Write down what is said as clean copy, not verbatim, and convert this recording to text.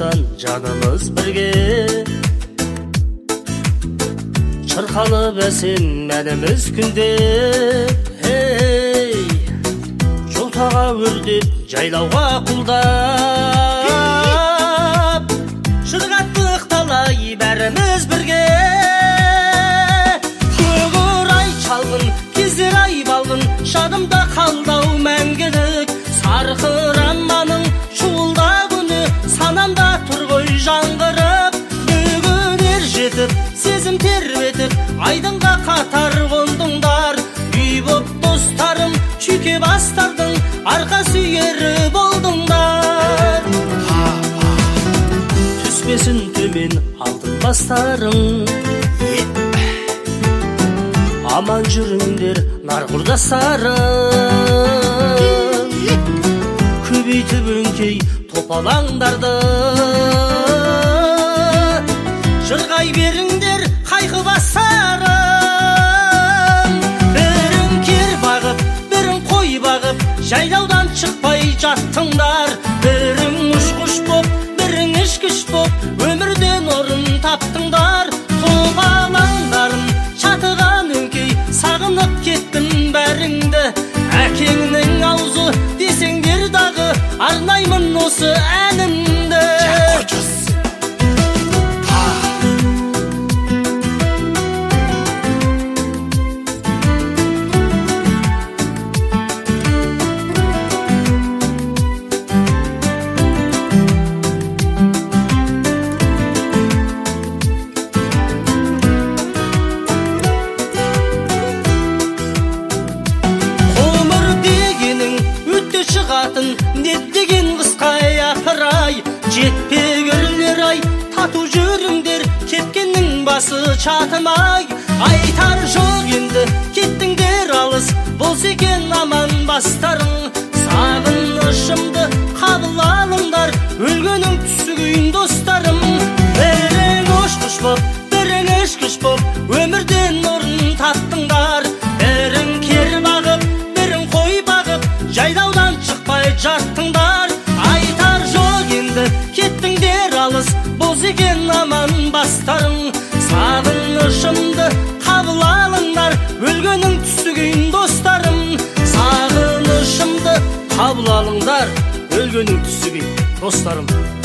жайдаудан жанымыз бірге, шырқалып әсем әніміз күнде. Жолтаға өрдеп, жайлауға құлдап, шырғаттық талай бәріміз бірге. Көкорай шалғын, кездер ай балғын, шадымда қалдау мәңгілік. Сарқыраманың шуылдап үні, санамда тұр ғой жаңғырып. Бүгінер жетіп, сезім тербетіп, айдынға қатар қондыңдар. Үй боп достарым, шүйке бастардың, арқа сүйері болдыңдар. Түспесін төмен алтын бастарың, аман жүріңдер нар құрдастарым. Көбейтіп өңкей топалаңдарды, жырғай беріңдер қайқы бастарым. Бірін кер бағып, бірін қой бағып, жайлаудан шықпай жаттыңдар. Бірін ұшқыш боп, бірін ішкіш боп, өмірден орын таптыңдар. Топалаңдарым шатыған өңкей, сағынып кеттім бәріңді. Әкеңнің аузы десеңдер дағы, арнаймын осы әнімді. Нет деген қысқа япырай, жетпегірлер ай, тату жүріңдер, кепкеннің басы чатымай. Айтар жоқ енді, кеттіңдер алыс, болса екен аман бастарың. Сағынышымды қабыл алыңдар, өлгенің түсігейін достарым. Бірің ұшқыш боп, бірің ішкіш боп, өмірден орын таптыңдар. Бірің кер бағып, бірің қой бағып, жайлаудан шықпай жаттыңдар. Айтар жоқ енді, кеттіңдер алыс, болса екен аман бастарың. Сағынышымды қабыл алыңдар, өлгенің түсігейін достарым. Сағынышымды қабыл алыңдар, өлгенің түсігейін достарым.